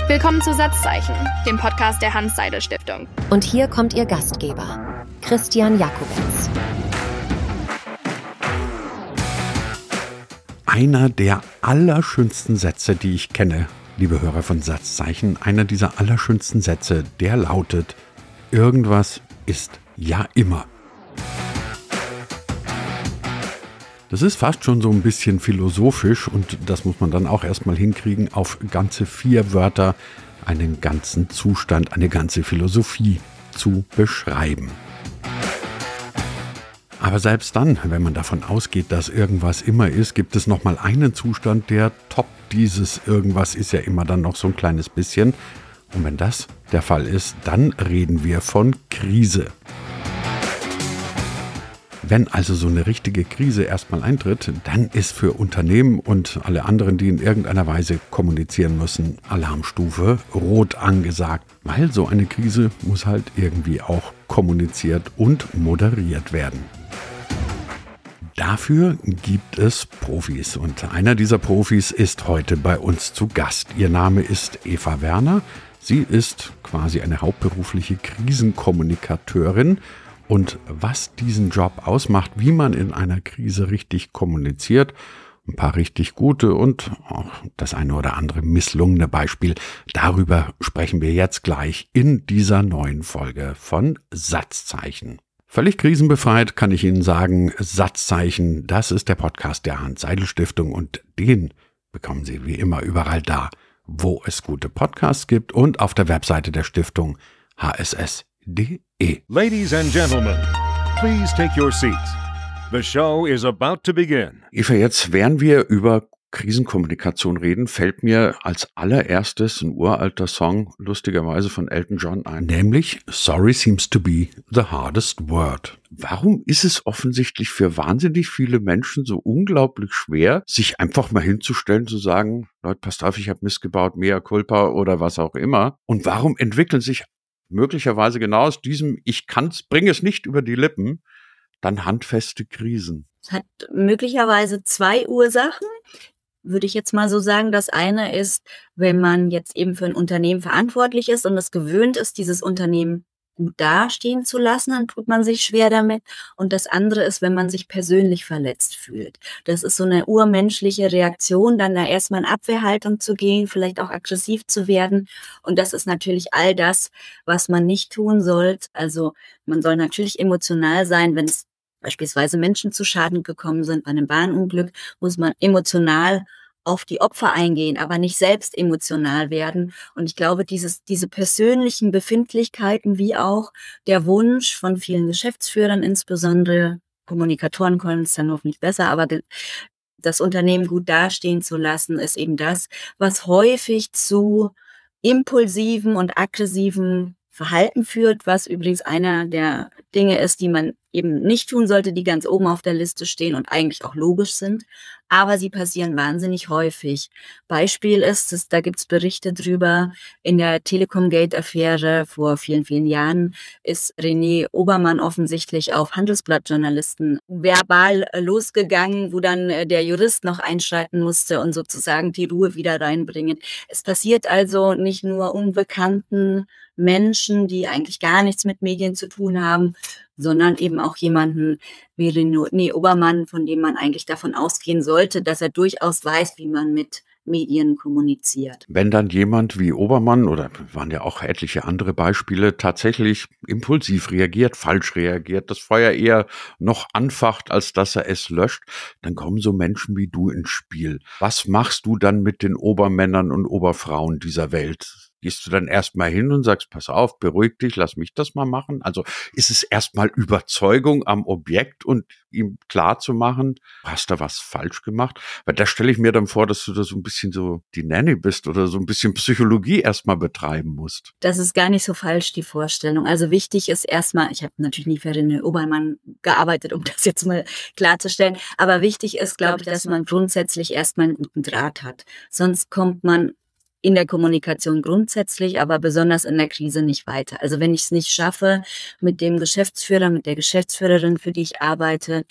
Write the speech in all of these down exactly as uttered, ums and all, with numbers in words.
Willkommen zu Satzzeichen, dem Podcast der Hans-Seidel-Stiftung. Und hier kommt Ihr Gastgeber, Christian Jakobetz. Einer der allerschönsten Sätze, die ich kenne, liebe Hörer von Satzzeichen, einer dieser allerschönsten Sätze, der lautet: Irgendwas ist ja immer. Das ist fast schon so ein bisschen philosophisch und das muss man dann auch erstmal hinkriegen, auf ganze vier Wörter einen ganzen Zustand, eine ganze Philosophie zu beschreiben. Aber selbst dann, wenn man davon ausgeht, dass irgendwas immer ist, gibt es nochmal einen Zustand, der top dieses Irgendwas ist ja immer dann noch so ein kleines bisschen. Und wenn das der Fall ist, dann reden wir von Krise. Wenn also so eine richtige Krise erstmal eintritt, dann ist für Unternehmen und alle anderen, die in irgendeiner Weise kommunizieren müssen, Alarmstufe rot angesagt. Weil so eine Krise muss halt irgendwie auch kommuniziert und moderiert werden. Dafür gibt es Profis und einer dieser Profis ist heute bei uns zu Gast. Ihr Name ist Eva Werner. Sie ist quasi eine hauptberufliche Krisenkommunikateurin. Und was diesen Job ausmacht, wie man in einer Krise richtig kommuniziert, ein paar richtig gute und auch das eine oder andere misslungene Beispiel, darüber sprechen wir jetzt gleich in dieser neuen Folge von Satzzeichen. Völlig krisenbefreit kann ich Ihnen sagen, Satzzeichen, das ist der Podcast der Hans-Seidel-Stiftung und den bekommen Sie wie immer überall da, wo es gute Podcasts gibt und auf der Webseite der Stiftung h s s punkt d e. Ladies and gentlemen, please take your seats. The show is about to begin. Eva, jetzt, während wir über Krisenkommunikation reden, fällt mir als allererstes ein uralter Song, lustigerweise von Elton John ein, nämlich Sorry seems to be the hardest word. Warum ist es offensichtlich für wahnsinnig viele Menschen so unglaublich schwer, sich einfach mal hinzustellen, zu sagen, Leute, passt auf, ich habe Mist gebaut, mea culpa oder was auch immer. Und warum entwickeln sich möglicherweise genau aus diesem Ich kann's, bringe es nicht über die Lippen, dann handfeste Krisen? Es hat möglicherweise zwei Ursachen, würde ich jetzt mal so sagen. Das eine ist, wenn man jetzt eben für ein Unternehmen verantwortlich ist und es gewöhnt ist, dieses Unternehmen gut dastehen zu lassen, dann tut man sich schwer damit. Und das andere ist, wenn man sich persönlich verletzt fühlt. Das ist so eine urmenschliche Reaktion, dann da erstmal in Abwehrhaltung zu gehen, vielleicht auch aggressiv zu werden. Und das ist natürlich all das, was man nicht tun sollte. Also man soll natürlich emotional sein, wenn es beispielsweise Menschen zu Schaden gekommen sind bei einem Bahnunglück, muss man emotional auf die Opfer eingehen, aber nicht selbst emotional werden. Und ich glaube, dieses, diese persönlichen Befindlichkeiten wie auch der Wunsch von vielen Geschäftsführern, insbesondere Kommunikatoren können es dann hoffentlich besser, aber das Unternehmen gut dastehen zu lassen, ist eben das, was häufig zu impulsiven und aggressiven Verhalten führt, was übrigens einer der Dinge ist, die man eben nicht tun sollte, die ganz oben auf der Liste stehen und eigentlich auch logisch sind, aber sie passieren wahnsinnig häufig. Beispiel ist, dass, da gibt's Berichte drüber, in der Telekom-Gate-Affäre vor vielen, vielen Jahren ist René Obermann offensichtlich auf Handelsblatt-Journalisten verbal losgegangen, wo dann der Jurist noch einschreiten musste und sozusagen die Ruhe wieder reinbringen. Es passiert also nicht nur unbekannten Menschen, die eigentlich gar nichts mit Medien zu tun haben, sondern eben auch jemanden wie René Obermann, von dem man eigentlich davon ausgehen sollte, dass er durchaus weiß, wie man mit Medien kommuniziert. Wenn dann jemand wie Obermann, oder waren ja auch etliche andere Beispiele, tatsächlich impulsiv reagiert, falsch reagiert, das Feuer eher noch anfacht, als dass er es löscht, dann kommen so Menschen wie du ins Spiel. Was machst du dann mit den Obermännern und Oberfrauen dieser Welt? Gehst du dann erstmal hin und sagst, pass auf, beruhig dich, lass mich das mal machen? Also ist es erstmal Überzeugung am Objekt und ihm klar zu machen, hast da was falsch gemacht? Weil da stelle ich mir dann vor, dass du da so ein bisschen so die Nanny bist oder so ein bisschen Psychologie erstmal betreiben musst. Das ist gar nicht so falsch, die Vorstellung. Also wichtig ist erstmal, ich habe natürlich nie für René Obermann gearbeitet, um das jetzt mal klarzustellen, aber wichtig ist, glaube ich, dass man grundsätzlich erstmal einen guten Draht hat. Sonst kommt man in der Kommunikation grundsätzlich, aber besonders in der Krise nicht weiter. Also wenn ich es nicht schaffe, mit dem Geschäftsführer, mit der Geschäftsführerin, für die ich arbeite,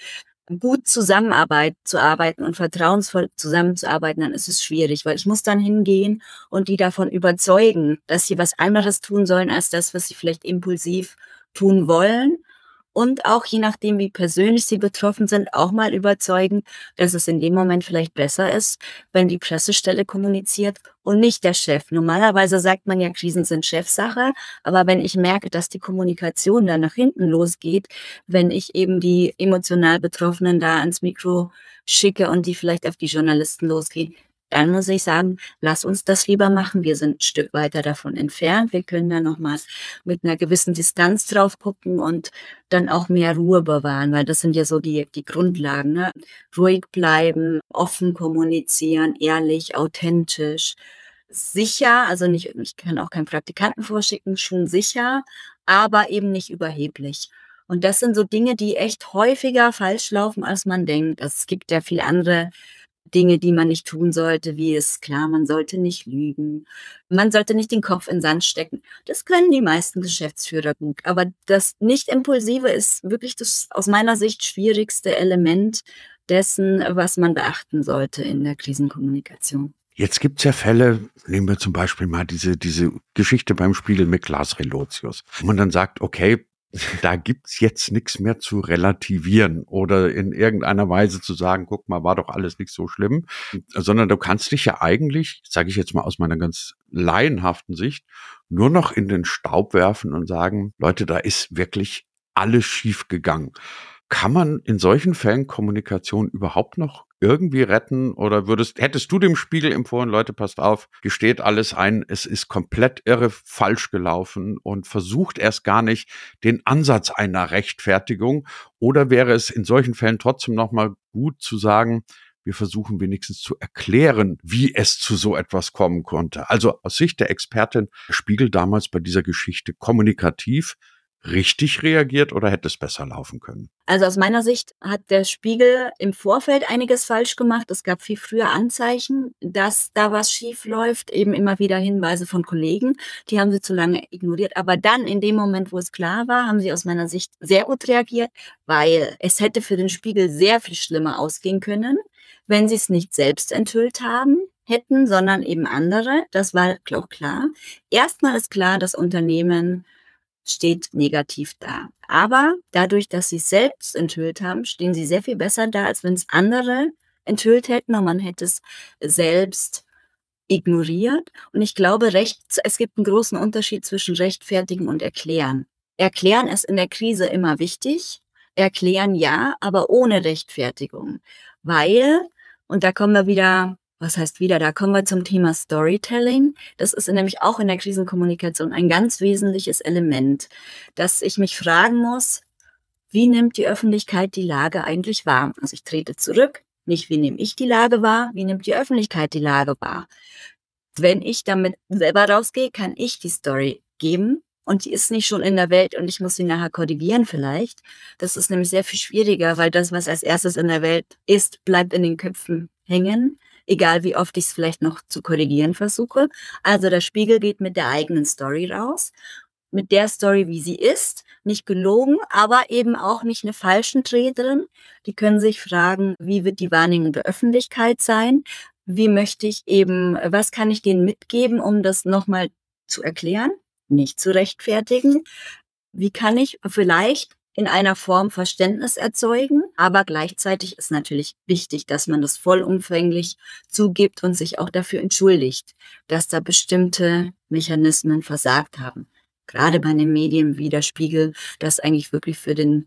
gut Zusammenarbeit zu arbeiten und vertrauensvoll zusammenzuarbeiten, dann ist es schwierig, weil ich muss dann hingehen und die davon überzeugen, dass sie was anderes tun sollen als das, was sie vielleicht impulsiv tun wollen. Und auch je nachdem, wie persönlich sie betroffen sind, auch mal überzeugen, dass es in dem Moment vielleicht besser ist, wenn die Pressestelle kommuniziert und nicht der Chef. Normalerweise sagt man ja, Krisen sind Chefsache, aber wenn ich merke, dass die Kommunikation dann nach hinten losgeht, wenn ich eben die emotional Betroffenen da ans Mikro schicke und die vielleicht auf die Journalisten losgehen, dann muss ich sagen, lass uns das lieber machen. Wir sind ein Stück weiter davon entfernt. Wir können da nochmal mit einer gewissen Distanz drauf gucken und dann auch mehr Ruhe bewahren, weil das sind ja so die, die Grundlagen, ne? Ruhig bleiben, offen kommunizieren, ehrlich, authentisch, sicher, also nicht, ich kann auch keinen Praktikanten vorschicken, schon sicher, aber eben nicht überheblich. Und das sind so Dinge, die echt häufiger falsch laufen, als man denkt. Es gibt ja viele andere Dinge, die man nicht tun sollte, wie es klar, man sollte nicht lügen, man sollte nicht den Kopf in den Sand stecken. Das können die meisten Geschäftsführer gut, aber das Nicht-Impulsive ist wirklich das aus meiner Sicht schwierigste Element dessen, was man beachten sollte in der Krisenkommunikation. Jetzt gibt's ja Fälle, nehmen wir zum Beispiel mal diese, diese Geschichte beim Spiegel mit Klaas Relotius, wo man dann sagt, okay, da gibt's jetzt nichts mehr zu relativieren oder in irgendeiner Weise zu sagen, guck mal, war doch alles nicht so schlimm, sondern du kannst dich ja eigentlich, sage ich jetzt mal aus meiner ganz laienhaften Sicht, nur noch in den Staub werfen und sagen, Leute, da ist wirklich alles schief gegangen. Kann man in solchen Fällen Kommunikation überhaupt noch irgendwie retten oder würdest, hättest du dem Spiegel empfohlen, Leute, passt auf, gesteht alles ein, es ist komplett irre falsch gelaufen und versucht erst gar nicht den Ansatz einer Rechtfertigung, oder wäre es in solchen Fällen trotzdem nochmal gut zu sagen, wir versuchen wenigstens zu erklären, wie es zu so etwas kommen konnte. Also aus Sicht der Expertin, Spiegel damals bei dieser Geschichte kommunikativ richtig reagiert oder hätte es besser laufen können? Also aus meiner Sicht hat der Spiegel im Vorfeld einiges falsch gemacht. Es gab viel früher Anzeichen, dass da was schief läuft, eben immer wieder Hinweise von Kollegen. Die haben sie zu lange ignoriert. Aber dann, in dem Moment, wo es klar war, haben sie aus meiner Sicht sehr gut reagiert, weil es hätte für den Spiegel sehr viel schlimmer ausgehen können, wenn sie es nicht selbst enthüllt haben hätten, sondern eben andere. Das war auch klar. Erstmal ist klar, das Unternehmen steht negativ da. Aber dadurch, dass sie es selbst enthüllt haben, stehen sie sehr viel besser da, als wenn es andere enthüllt hätten und man hätte es selbst ignoriert. Und ich glaube, recht, es gibt einen großen Unterschied zwischen rechtfertigen und erklären. Erklären ist in der Krise immer wichtig. Erklären ja, aber ohne Rechtfertigung. Weil, und da kommen wir wieder... Was heißt wieder? Da kommen wir zum Thema Storytelling. Das ist nämlich auch in der Krisenkommunikation ein ganz wesentliches Element, dass ich mich fragen muss, wie nimmt die Öffentlichkeit die Lage eigentlich wahr? Also ich trete zurück, nicht wie nehme ich die Lage wahr, wie nimmt die Öffentlichkeit die Lage wahr? Wenn ich damit selber rausgehe, kann ich die Story geben und die ist nicht schon in der Welt und ich muss sie nachher korrigieren vielleicht. Das ist nämlich sehr viel schwieriger, weil das, was als erstes in der Welt ist, bleibt in den Köpfen hängen. Egal wie oft ich es vielleicht noch zu korrigieren versuche. Also der Spiegel geht mit der eigenen Story raus, mit der Story, wie sie ist, nicht gelogen, aber eben auch nicht eine falschen Dreh drin. Die können sich fragen, wie wird die Wahrnehmung der Öffentlichkeit sein? Wie möchte ich eben, was kann ich denen mitgeben, um das nochmal zu erklären, nicht zu rechtfertigen? Wie kann ich vielleicht in einer Form Verständnis erzeugen, aber gleichzeitig ist natürlich wichtig, dass man das vollumfänglich zugibt und sich auch dafür entschuldigt, dass da bestimmte Mechanismen versagt haben. Gerade bei den Medien wie der Spiegel, das eigentlich wirklich für den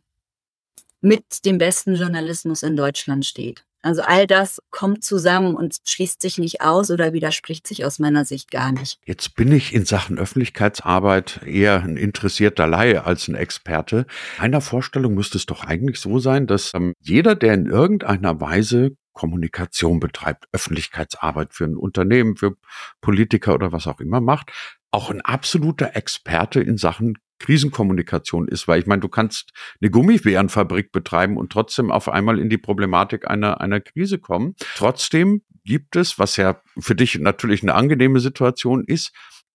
mit dem besten Journalismus in Deutschland steht. Also all das kommt zusammen und schließt sich nicht aus oder widerspricht sich aus meiner Sicht gar nicht. Jetzt bin ich in Sachen Öffentlichkeitsarbeit eher ein interessierter Laie als ein Experte. Meiner Vorstellung müsste es doch eigentlich so sein, dass ähm, jeder, der in irgendeiner Weise Kommunikation betreibt, Öffentlichkeitsarbeit für ein Unternehmen, für Politiker oder was auch immer macht, auch ein absoluter Experte in Sachen Krisenkommunikation ist, weil ich meine, du kannst eine Gummibärenfabrik betreiben und trotzdem auf einmal in die Problematik einer einer Krise kommen. Trotzdem gibt es, was ja für dich natürlich eine angenehme Situation ist,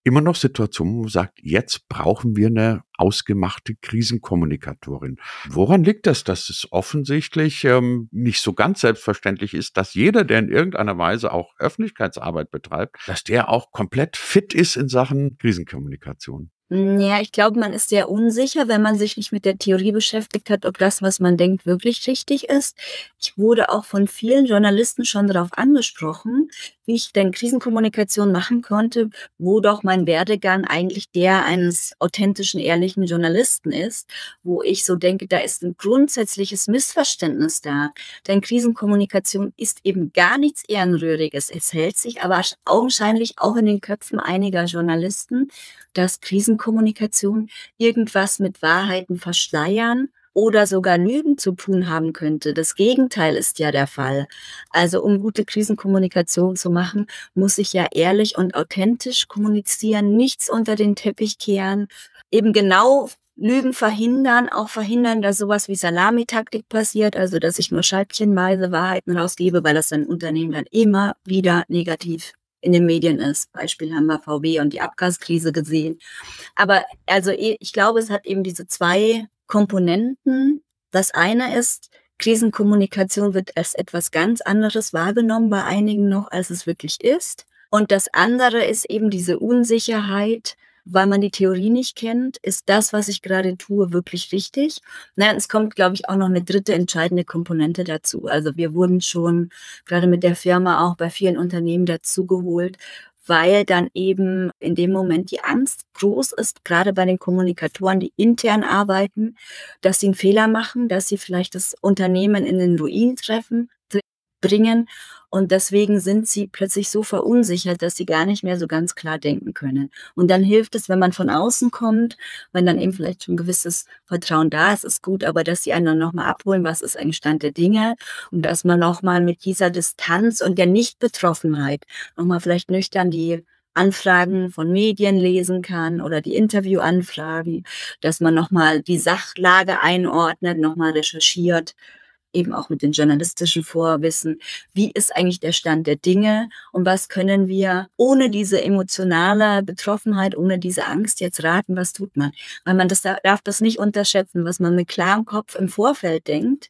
immer noch Situationen, wo man sagt, jetzt brauchen wir eine ausgemachte Krisenkommunikatorin. Woran liegt das, dass es offensichtlich ähm, nicht so ganz selbstverständlich ist, dass jeder, der in irgendeiner Weise auch Öffentlichkeitsarbeit betreibt, dass der auch komplett fit ist in Sachen Krisenkommunikation? Ja, ich glaube, man ist sehr unsicher, wenn man sich nicht mit der Theorie beschäftigt hat, ob das, was man denkt, wirklich richtig ist. Ich wurde auch von vielen Journalisten schon darauf angesprochen, wie ich denn Krisenkommunikation machen konnte, wo doch mein Werdegang eigentlich der eines authentischen, ehrlichen Journalisten ist, wo ich so denke, da ist ein grundsätzliches Missverständnis da. Denn Krisenkommunikation ist eben gar nichts Ehrenrühriges. Es hält sich aber augenscheinlich auch in den Köpfen einiger Journalisten, dass Krisenkommunikation irgendwas mit Wahrheiten verschleiern oder sogar Lügen zu tun haben könnte. Das Gegenteil ist ja der Fall. Also um gute Krisenkommunikation zu machen, muss ich ja ehrlich und authentisch kommunizieren, nichts unter den Teppich kehren, eben genau Lügen verhindern, auch verhindern, dass sowas wie Salamitaktik passiert, also dass ich nur scheibchenweise Wahrheiten rausgebe, weil das dann Unternehmen dann immer wieder negativ in den Medien ist. Beispiel haben wir V W und die Abgaskrise gesehen. Aber also ich glaube, es hat eben diese zwei Komponenten. Das eine ist, Krisenkommunikation wird als etwas ganz anderes wahrgenommen bei einigen noch, als es wirklich ist. Und das andere ist eben diese Unsicherheit, weil man die Theorie nicht kennt. Ist das, was ich gerade tue, wirklich richtig? Na, es kommt, glaube ich, auch noch eine dritte entscheidende Komponente dazu. Also wir wurden schon gerade mit der Firma auch bei vielen Unternehmen dazugeholt, weil dann eben in dem Moment die Angst groß ist, gerade bei den Kommunikatoren, die intern arbeiten, dass sie einen Fehler machen, dass sie vielleicht das Unternehmen in den Ruin treffen, bringen. Und deswegen sind sie plötzlich so verunsichert, dass sie gar nicht mehr so ganz klar denken können. Und dann hilft es, wenn man von außen kommt, wenn dann eben vielleicht schon ein gewisses Vertrauen da ist, ist gut, aber dass sie einen dann nochmal abholen, was ist eigentlich Stand der Dinge und dass man nochmal mit dieser Distanz und der Nichtbetroffenheit nochmal vielleicht nüchtern die Anfragen von Medien lesen kann oder die Interviewanfragen, dass man nochmal die Sachlage einordnet, nochmal recherchiert, eben auch mit dem journalistischen Vorwissen, wie ist eigentlich der Stand der Dinge und was können wir ohne diese emotionale Betroffenheit, ohne diese Angst jetzt raten, was tut man? Weil man das darf das nicht unterschätzen, was man mit klarem Kopf im Vorfeld denkt,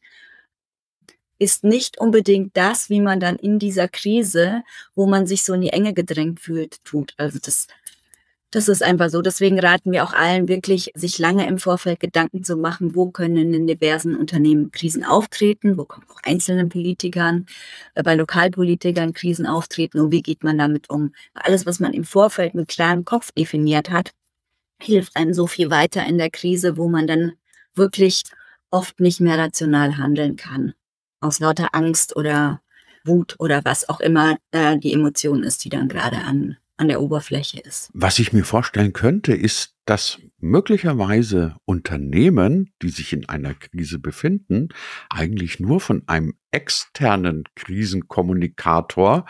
ist nicht unbedingt das, wie man dann in dieser Krise, wo man sich so in die Enge gedrängt fühlt, tut. Also das Das ist einfach so. Deswegen raten wir auch allen wirklich, sich lange im Vorfeld Gedanken zu machen, wo können in den diversen Unternehmen Krisen auftreten, wo können auch einzelnen Politikern, äh, bei Lokalpolitikern Krisen auftreten und wie geht man damit um. Alles, was man im Vorfeld mit klarem Kopf definiert hat, hilft einem so viel weiter in der Krise, wo man dann wirklich oft nicht mehr rational handeln kann. Aus lauter Angst oder Wut oder was auch immer äh, die Emotion ist, die dann gerade an an der Oberfläche ist. Was ich mir vorstellen könnte, ist, dass möglicherweise Unternehmen, die sich in einer Krise befinden, eigentlich nur von einem externen Krisenkommunikator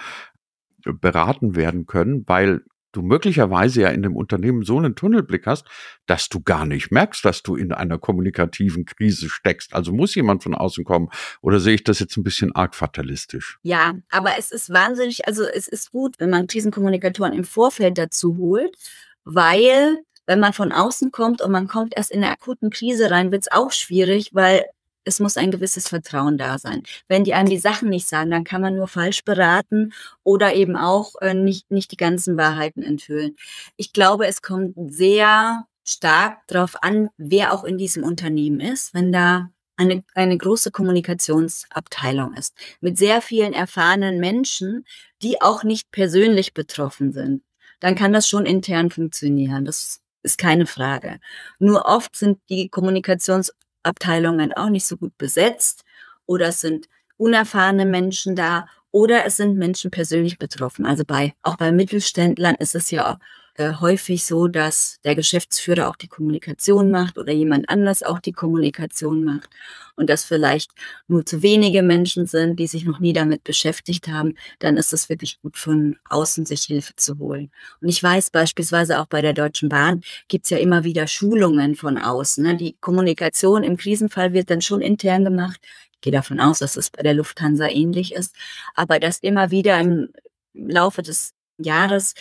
beraten werden können, weil du möglicherweise ja in dem Unternehmen so einen Tunnelblick hast, dass du gar nicht merkst, dass du in einer kommunikativen Krise steckst. Also muss jemand von außen kommen. Oder sehe ich das jetzt ein bisschen arg fatalistisch? Ja, aber es ist wahnsinnig, also es ist gut, wenn man Krisenkommunikatoren im Vorfeld dazu holt, weil wenn man von außen kommt und man kommt erst in eine akuten Krise rein, wird es auch schwierig, weil es muss ein gewisses Vertrauen da sein. Wenn die einem die Sachen nicht sagen, dann kann man nur falsch beraten oder eben auch äh, nicht, nicht die ganzen Wahrheiten enthüllen. Ich glaube, es kommt sehr stark darauf an, wer auch in diesem Unternehmen ist, wenn da eine, eine große Kommunikationsabteilung ist, mit sehr vielen erfahrenen Menschen, die auch nicht persönlich betroffen sind, dann kann das schon intern funktionieren. Das ist keine Frage. Nur oft sind die Kommunikations Abteilungen auch nicht so gut besetzt oder es sind unerfahrene Menschen da oder es sind Menschen persönlich betroffen. Also bei auch bei Mittelständlern ist es ja äh, häufig so, dass der Geschäftsführer auch die Kommunikation macht oder jemand anders auch die Kommunikation macht und dass vielleicht nur zu wenige Menschen sind, die sich noch nie damit beschäftigt haben, dann ist es wirklich gut, von außen sich Hilfe zu holen. Und ich weiß beispielsweise auch bei der Deutschen Bahn gibt's ja immer wieder Schulungen von außen. Ne? Die Kommunikation im Krisenfall wird dann schon intern gemacht. Ich gehe davon aus, dass es bei der Lufthansa ähnlich ist, aber dass immer wieder im Laufe des Jahres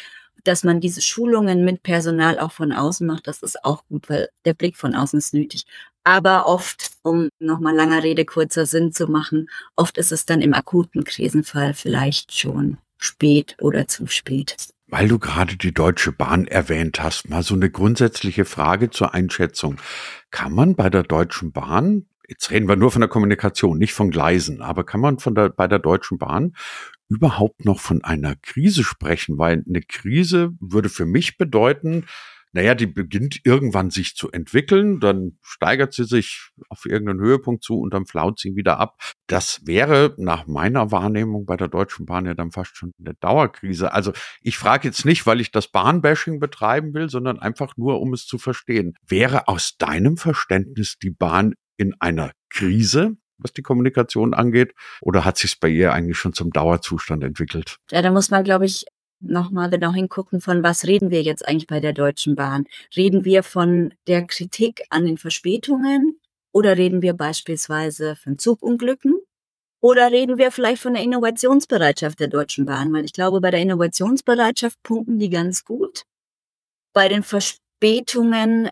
dass man diese Schulungen mit Personal auch von außen macht, das ist auch gut, weil der Blick von außen ist nötig. Aber oft, um nochmal langer Rede, kurzer Sinn zu machen, oft ist es dann im akuten Krisenfall vielleicht schon spät oder zu spät. Weil du gerade die Deutsche Bahn erwähnt hast, mal so eine grundsätzliche Frage zur Einschätzung. Kann man bei der Deutschen Bahn, jetzt reden wir nur von der Kommunikation, nicht von Gleisen, aber kann man von der, bei der Deutschen Bahn überhaupt noch von einer Krise sprechen? Weil eine Krise würde für mich bedeuten, naja, die beginnt irgendwann sich zu entwickeln, dann steigert sie sich auf irgendeinen Höhepunkt zu und dann flaut sie wieder ab. Das wäre nach meiner Wahrnehmung bei der Deutschen Bahn ja dann fast schon eine Dauerkrise. Also ich frage jetzt nicht, weil ich das Bahnbashing betreiben will, sondern einfach nur, um es zu verstehen. Wäre aus deinem Verständnis die Bahn in einer Krise, was die Kommunikation angeht, oder hat sich es bei ihr eigentlich schon zum Dauerzustand entwickelt? Ja, da muss man, glaube ich, nochmal genau hingucken, von was reden wir jetzt eigentlich bei der Deutschen Bahn? Reden wir von der Kritik an den Verspätungen oder reden wir beispielsweise von Zugunglücken oder reden wir vielleicht von der Innovationsbereitschaft der Deutschen Bahn? Weil ich glaube, bei der Innovationsbereitschaft punkten die ganz gut. Bei den Verspätungen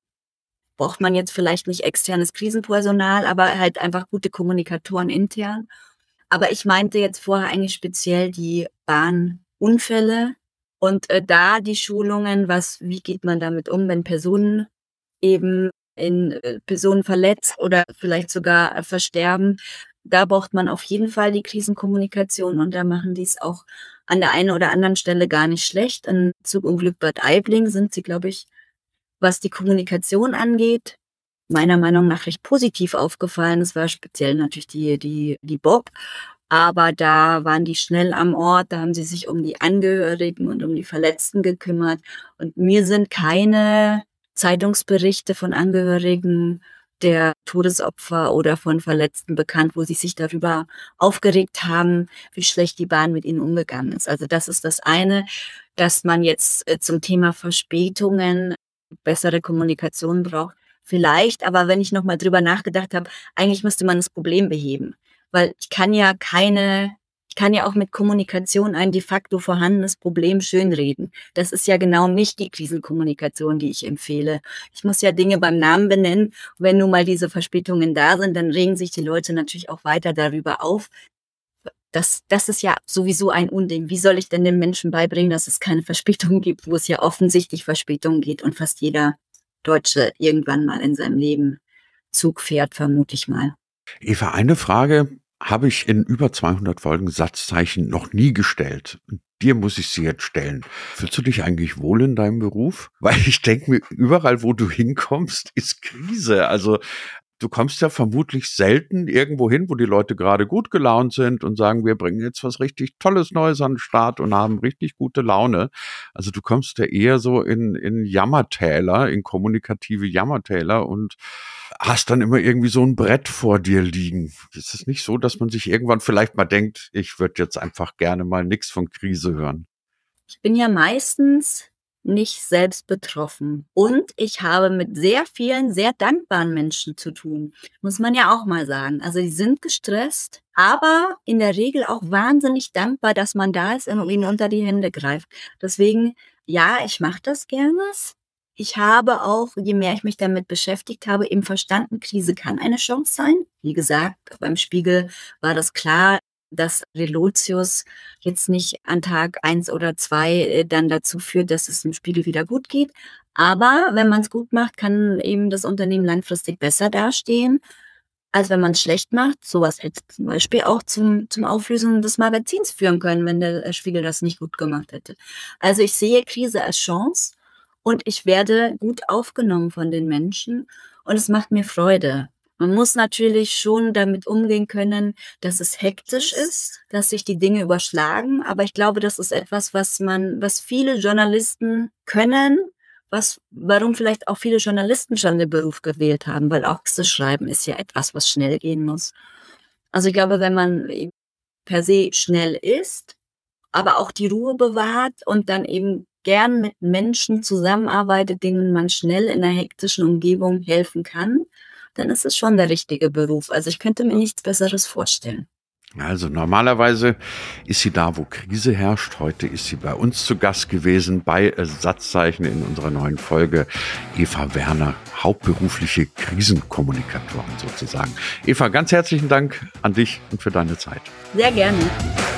braucht man jetzt vielleicht nicht externes Krisenpersonal, aber halt einfach gute Kommunikatoren intern. Aber ich meinte jetzt vorher eigentlich speziell die Bahnunfälle und äh, da die Schulungen, was, wie geht man damit um, wenn Personen eben in äh, Personen verletzt oder vielleicht sogar äh, versterben. Da braucht man auf jeden Fall die Krisenkommunikation und da machen die es auch an der einen oder anderen Stelle gar nicht schlecht. Im Zugunglück Bad Aibling sind sie, glaube ich, was die Kommunikation angeht, meiner Meinung nach recht positiv aufgefallen. Es war speziell natürlich die, die, die Bob, aber da waren die schnell am Ort, da haben sie sich um die Angehörigen und um die Verletzten gekümmert. Und mir sind keine Zeitungsberichte von Angehörigen der Todesopfer oder von Verletzten bekannt, wo sie sich darüber aufgeregt haben, wie schlecht die Bahn mit ihnen umgegangen ist. Also das ist das eine, dass man jetzt zum Thema Verspätungen bessere Kommunikation braucht. Vielleicht, aber wenn ich nochmal drüber nachgedacht habe, eigentlich müsste man das Problem beheben. Weil ich kann ja keine, ich kann ja auch mit Kommunikation ein de facto vorhandenes Problem schönreden. Das ist ja genau nicht die Krisenkommunikation, die ich empfehle. Ich muss ja Dinge beim Namen benennen. Und wenn nun mal diese Verspätungen da sind, dann regen sich die Leute natürlich auch weiter darüber auf. Das, das ist ja sowieso ein Unding. Wie soll ich denn den Menschen beibringen, dass es keine Verspätungen gibt, wo es ja offensichtlich Verspätungen gibt und fast jeder Deutsche irgendwann mal in seinem Leben Zug fährt, vermute ich mal. Eva, eine Frage habe ich in über zweihundert Folgen Satzzeichen noch nie gestellt. Dir muss ich sie jetzt stellen. Fühlst du dich eigentlich wohl in deinem Beruf? Weil ich denke mir, überall, wo du hinkommst, ist Krise. Also du kommst ja vermutlich selten irgendwo hin, wo die Leute gerade gut gelaunt sind und sagen, wir bringen jetzt was richtig Tolles Neues an den Start und haben richtig gute Laune. Also du kommst ja eher so in, in Jammertäler, in kommunikative Jammertäler und hast dann immer irgendwie so ein Brett vor dir liegen. Ist es nicht so, dass man sich irgendwann vielleicht mal denkt, ich würde jetzt einfach gerne mal nichts von Krise hören? Ich bin ja meistens nicht selbst betroffen. Und ich habe mit sehr vielen, sehr dankbaren Menschen zu tun. Muss man ja auch mal sagen. Also die sind gestresst, aber in der Regel auch wahnsinnig dankbar, dass man da ist und ihnen unter die Hände greift. Deswegen, ja, ich mache das gerne. Ich habe auch, je mehr ich mich damit beschäftigt habe, eben verstanden, Krise kann eine Chance sein. Wie gesagt, beim Spiegel war das klar, dass Relotius jetzt nicht an Tag eins oder zwei äh, dann dazu führt, dass es dem Spiegel wieder gut geht. Aber wenn man es gut macht, kann eben das Unternehmen langfristig besser dastehen, als wenn man es schlecht macht. Sowas hätte zum Beispiel auch zum, zum Auflösen des Magazins führen können, wenn der Spiegel das nicht gut gemacht hätte. Also ich sehe Krise als Chance und ich werde gut aufgenommen von den Menschen und es macht mir Freude. Man muss natürlich schon damit umgehen können, dass es hektisch ist, dass sich die Dinge überschlagen. Aber ich glaube, das ist etwas, was man, was viele Journalisten können, was, warum vielleicht auch viele Journalisten schon den Beruf gewählt haben, weil auch das Schreiben ist ja etwas, was schnell gehen muss. Also ich glaube, wenn man per se schnell ist, aber auch die Ruhe bewahrt und dann eben gern mit Menschen zusammenarbeitet, denen man schnell in einer hektischen Umgebung helfen kann, dann ist es schon der richtige Beruf. Also ich könnte mir nichts Besseres vorstellen. Also normalerweise ist sie da, wo Krise herrscht. Heute ist sie bei uns zu Gast gewesen bei Satzzeichen in unserer neuen Folge. Eva Werner, hauptberufliche Krisenkommunikatorin sozusagen. Eva, ganz herzlichen Dank an dich und für deine Zeit. Sehr gerne.